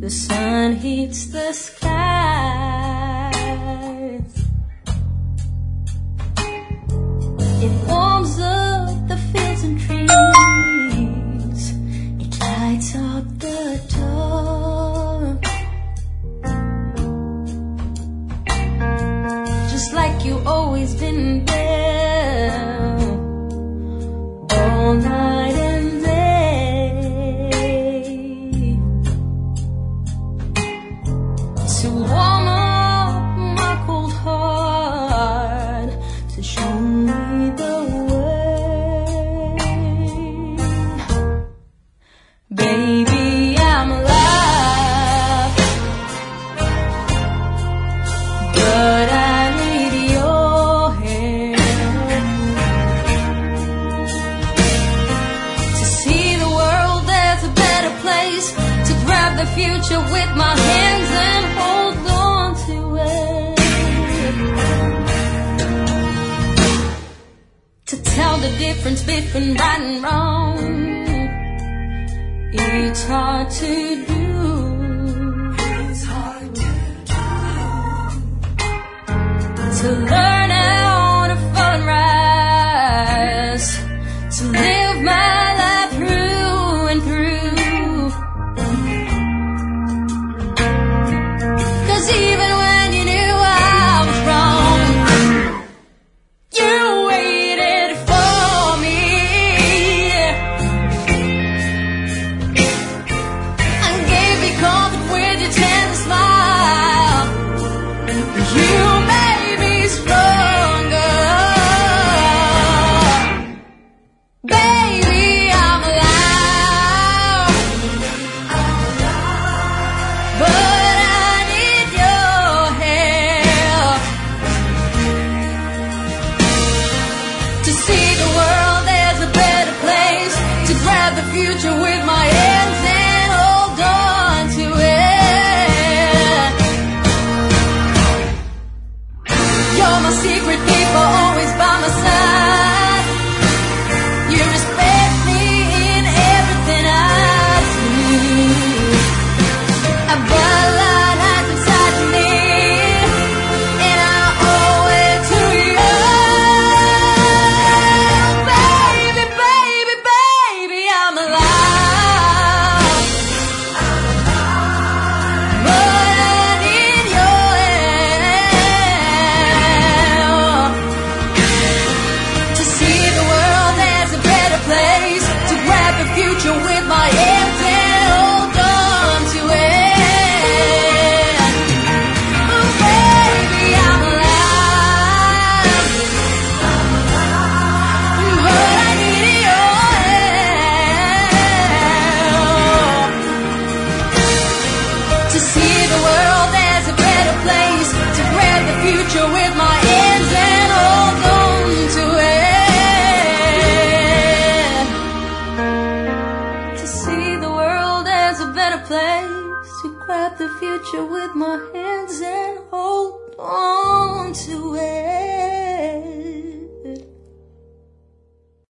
The sun heats the sky. It warms up the fields and trees. It lights up the dark. Just like you've always been there, all night and day, to warm up my cold heart, to show me the way. Baby, I'm alive, but I need your hand to see the world as a better place, to grab the future with my hands and hold on to it, to tell the difference between right and wrong. It's hard to do. It's hard to do. To learn how to fall and rise, to live my life through and through. 'Cause even when you knew I was wrong, you waited for me. I gave you comfort with your tender smile. You made me stronger. Baby, I'm alive, but I need your help to see the world as a better place, to grab the future with my hands and hold on to it. You're my secret keeper, always by my side. You respect me in everything I do. But a lot hides inside of me, and I owe it to you. Baby, baby, baby, I'm alive, but I need your help to see the world as a better place, to grab the future with my hands and hold on to it. Oh, baby, I'm alive, but I need your help to see the world as a better place, to grab the future with my hands and hold on to it. To see the world as a better place, to grab the future with my hands and hold on.